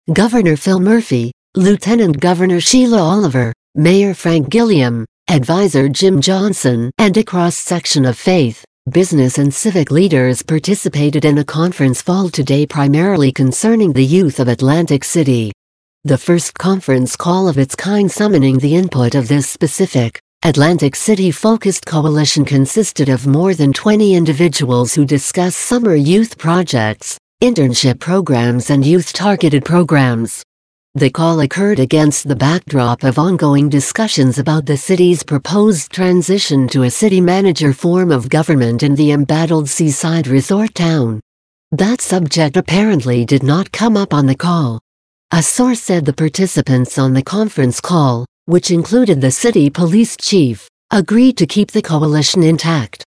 Governor Phil Murphy, Lieutenant Governor Sheila Oliver, Mayor Frank Gilliam, Advisor Jim Johnson, and a cross-section of faith, business and civic leaders participated in a conference call today primarily concerning the youth of Atlantic City. The first conference call of its kind summoning the input of this specific, Atlantic City-focused coalition consisted of more than 20 individuals who discussed summer youth projects, internship programs and youth-targeted programs. The call occurred against the backdrop of ongoing discussions about the city's proposed transition to a city manager form of government in the embattled seaside resort town. That subject apparently did not come up on the call. A source said the participants on the conference call, which included the city police chief, agreed to keep the coalition intact.